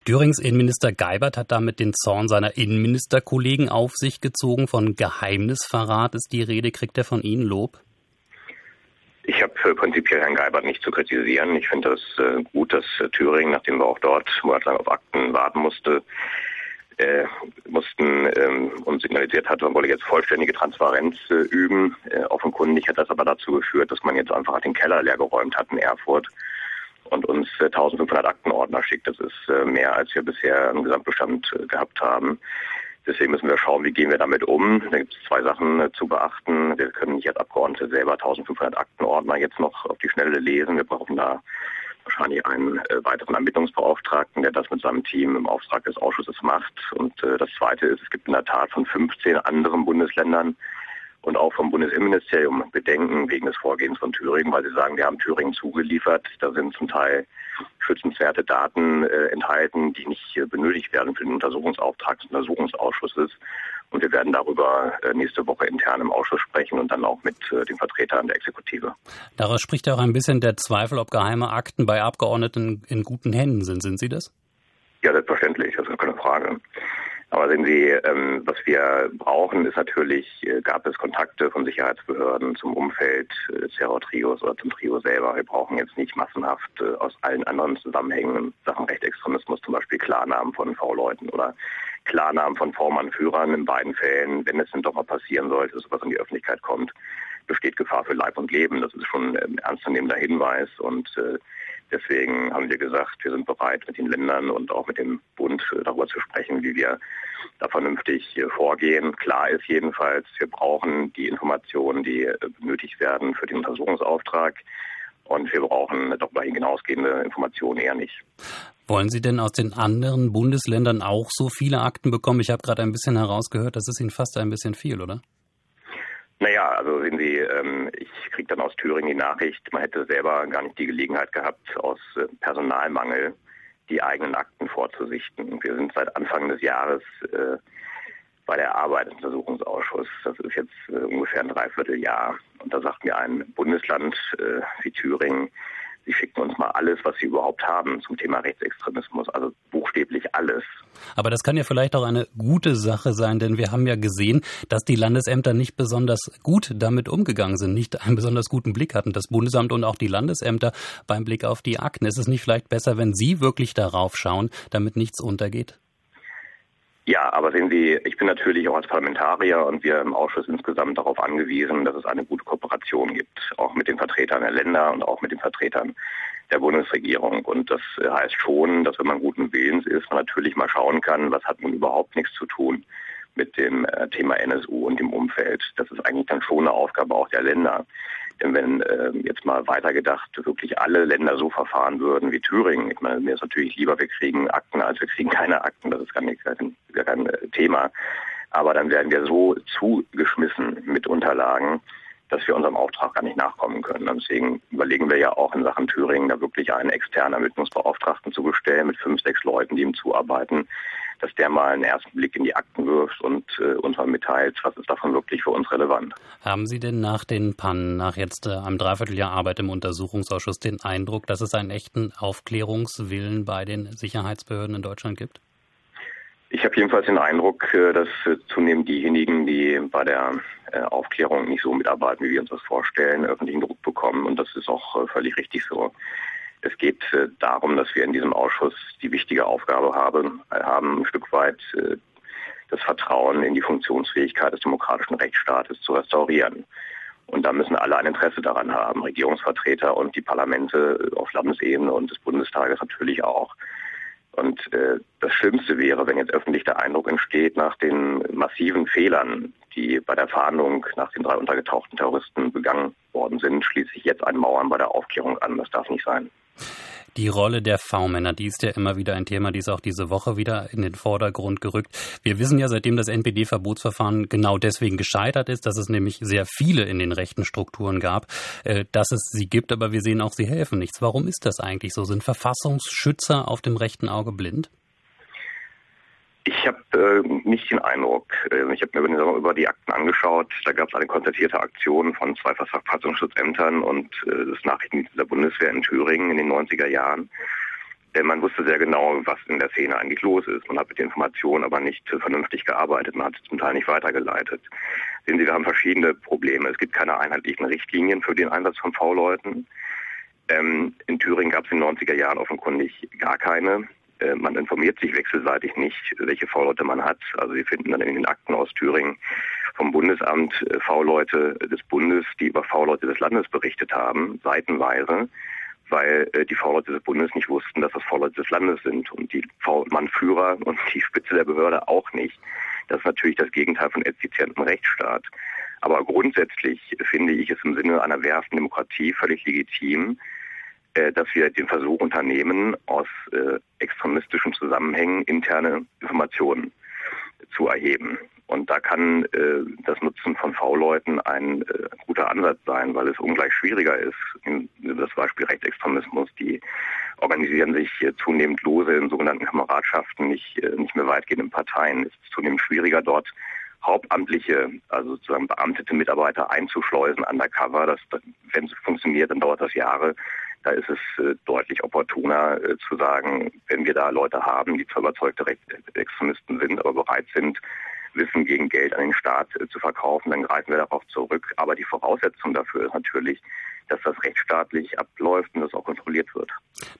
Thürings Innenminister Geibert hat damit den Zorn seiner Innenministerkollegen auf sich gezogen. Von Geheimnisverrat ist die Rede. Kriegt er von Ihnen Lob? Ich habe prinzipiell Herrn Geibert nicht zu kritisieren. Ich finde es gut, dass Thüringen, nachdem wir auch dort monatelang auf Akten warten mussten, uns signalisiert hat, man wolle jetzt vollständige Transparenz üben. Offenkundig hat das aber dazu geführt, dass man jetzt einfach den Keller leergeräumt hat in Erfurt und uns 1500 Aktenordner schickt. Das ist mehr, als wir bisher im Gesamtbestand gehabt haben. Deswegen müssen wir schauen, wie gehen wir damit um. Da gibt es zwei Sachen zu beachten. Wir können nicht als Abgeordnete selber 1500 Aktenordner jetzt noch auf die Schnelle lesen. Wir brauchen da wahrscheinlich einen weiteren Ermittlungsbeauftragten, der das mit seinem Team im Auftrag des Ausschusses macht. Und das Zweite ist, es gibt in der Tat von 15 anderen Bundesländern und auch vom Bundesinnenministerium Bedenken wegen des Vorgehens von Thüringen, weil sie sagen, wir haben Thüringen zugeliefert. Da sind zum Teil schützenswerte Daten enthalten, die nicht benötigt werden für den Untersuchungsauftrag des Untersuchungsausschusses. Und wir werden darüber nächste Woche intern im Ausschuss sprechen und dann auch mit den Vertretern der Exekutive. Daraus spricht ja auch ein bisschen der Zweifel, ob geheime Akten bei Abgeordneten in guten Händen sind. Sind Sie das? Ja, selbstverständlich, das ist keine Frage. Aber sehen Sie, was wir brauchen, ist natürlich, gab es Kontakte von Sicherheitsbehörden zum Umfeld des Terrortrios oder zum Trio selber. Wir brauchen jetzt nicht massenhaft aus allen anderen Zusammenhängen Sachen Rechtsextremismus, zum Beispiel Klarnamen von V-Leuten oder Klarnamen von V-Mann-Führern. In beiden Fällen, wenn es denn doch mal passieren sollte, dass sowas in die Öffentlichkeit kommt, besteht Gefahr für Leib und Leben. Das ist schon ein ernstzunehmender Hinweis und deswegen haben wir gesagt, wir sind bereit, mit den Ländern und auch mit dem Bund darüber zu sprechen, wie wir da vernünftig vorgehen. Klar ist jedenfalls, wir brauchen die Informationen, die benötigt werden für den Untersuchungsauftrag. Und wir brauchen darüber hinausgehende Informationen eher nicht. Wollen Sie denn aus den anderen Bundesländern auch so viele Akten bekommen? Ich habe gerade ein bisschen herausgehört, das ist Ihnen fast ein bisschen viel, oder? Naja, also sehen Sie, ich kriege dann aus Thüringen die Nachricht, man hätte selber gar nicht die Gelegenheit gehabt, aus Personalmangel die eigenen Akten vorzusichten. Wir sind seit Anfang des Jahres bei der Arbeit im Untersuchungsausschuss. Das ist jetzt ungefähr ein Dreivierteljahr. Und da sagt mir ein Bundesland wie Thüringen, Sie schicken uns mal alles, was Sie überhaupt haben zum Thema Rechtsextremismus, also buchstäblich alles. Aber das kann ja vielleicht auch eine gute Sache sein, denn wir haben ja gesehen, dass die Landesämter nicht besonders gut damit umgegangen sind, nicht einen besonders guten Blick hatten, das Bundesamt und auch die Landesämter beim Blick auf die Akten. Ist es nicht vielleicht besser, wenn Sie wirklich darauf schauen, damit nichts untergeht? Ja, aber sehen Sie, ich bin natürlich auch als Parlamentarier und wir im Ausschuss insgesamt darauf angewiesen, dass es eine gute Kooperation gibt, auch mit den Vertretern der Länder und auch mit den Vertretern der Bundesregierung. Und das heißt schon, dass wenn man guten Willens ist, man natürlich mal schauen kann, was hat nun überhaupt nichts zu tun mit dem Thema NSU und dem Umfeld. Das ist eigentlich dann schon eine Aufgabe auch der Länder. Denn wenn jetzt mal weitergedacht wirklich alle Länder so verfahren würden wie Thüringen, ich meine, mir ist natürlich lieber, wir kriegen Akten, als wir kriegen keine Akten, das ist gar kein Thema. Aber dann werden wir so zugeschmissen mit Unterlagen, dass wir unserem Auftrag gar nicht nachkommen können. Und deswegen überlegen wir ja auch in Sachen Thüringen, da wirklich einen externen Ermittlungsbeauftragten zu bestellen mit 5, 6 Leuten, die ihm zuarbeiten, dass der mal einen ersten Blick in die Akten wirft und uns mal mitteilt, was ist davon wirklich für uns relevant. Haben Sie denn nach den Pannen, nach jetzt einem Dreivierteljahr Arbeit im Untersuchungsausschuss den Eindruck, dass es einen echten Aufklärungswillen bei den Sicherheitsbehörden in Deutschland gibt? Ich habe jedenfalls den Eindruck, dass zunehmend diejenigen, die bei der Aufklärung nicht so mitarbeiten, wie wir uns das vorstellen, öffentlichen Druck bekommen. Und das ist auch völlig richtig so. Es geht darum, dass wir in diesem Ausschuss die wichtige Aufgabe haben ein Stück weit das Vertrauen in die Funktionsfähigkeit des demokratischen Rechtsstaates zu restaurieren. Und da müssen alle ein Interesse daran haben, Regierungsvertreter und die Parlamente auf Landesebene und des Bundestages natürlich auch. Und das Schlimmste wäre, wenn jetzt öffentlich der Eindruck entsteht, nach den massiven Fehlern, die bei der Fahndung nach den 3 untergetauchten Terroristen begangen worden sind, schließt sich jetzt ein Mauern bei der Aufklärung an. Das darf nicht sein. Die Rolle der V-Männer, die ist ja immer wieder ein Thema, die ist auch diese Woche wieder in den Vordergrund gerückt. Wir wissen ja, seitdem das NPD-Verbotsverfahren genau deswegen gescheitert ist, dass es nämlich sehr viele in den rechten Strukturen gab, dass es sie gibt, aber wir sehen auch, sie helfen nichts. Warum ist das eigentlich so? Sind Verfassungsschützer auf dem rechten Auge blind? Ich habe nicht den Eindruck. Ich habe mir über die Akten angeschaut. Da gab es eine konzertierte Aktion von 2 Verfassungsschutzämtern und des Nachrichtendienstes der Bundeswehr in Thüringen in den 90er Jahren. Man wusste sehr genau, was in der Szene eigentlich los ist. Man hat mit den Informationen aber nicht vernünftig gearbeitet. Man hat es zum Teil nicht weitergeleitet. Sehen Sie, wir haben verschiedene Probleme. Es gibt keine einheitlichen Richtlinien für den Einsatz von V-Leuten. In Thüringen gab es in den 90er Jahren offenkundig gar keine. Man informiert sich wechselseitig nicht, welche V-Leute man hat. Also wir finden dann in den Akten aus Thüringen vom Bundesamt V-Leute des Bundes, die über V-Leute des Landes berichtet haben, seitenweise, weil die V-Leute des Bundes nicht wussten, dass das V-Leute des Landes sind und die V-Mann-Führer und die Spitze der Behörde auch nicht. Das ist natürlich das Gegenteil von effizientem Rechtsstaat. Aber grundsätzlich finde ich es im Sinne einer wehrhaften Demokratie völlig legitim, dass wir den Versuch unternehmen, aus extremistischen Zusammenhängen interne Informationen zu erheben. Und da kann das Nutzen von V-Leuten ein guter Ansatz sein, weil es ungleich schwieriger ist. Das Beispiel Rechtsextremismus, die organisieren sich zunehmend lose in sogenannten Kameradschaften, nicht mehr weitgehend in Parteien. Es ist zunehmend schwieriger, dort hauptamtliche, also sozusagen beamtete Mitarbeiter einzuschleusen undercover. Wenn es funktioniert, dann dauert das Jahre. Da ist es deutlich opportuner zu sagen, wenn wir da Leute haben, die zwar überzeugte Rechtsextremisten sind, aber bereit sind, Wissen gegen Geld an den Staat zu verkaufen, dann greifen wir darauf zurück. Aber die Voraussetzung dafür ist natürlich, dass das rechtsstaatlich abläuft und das auch kontrolliert wird.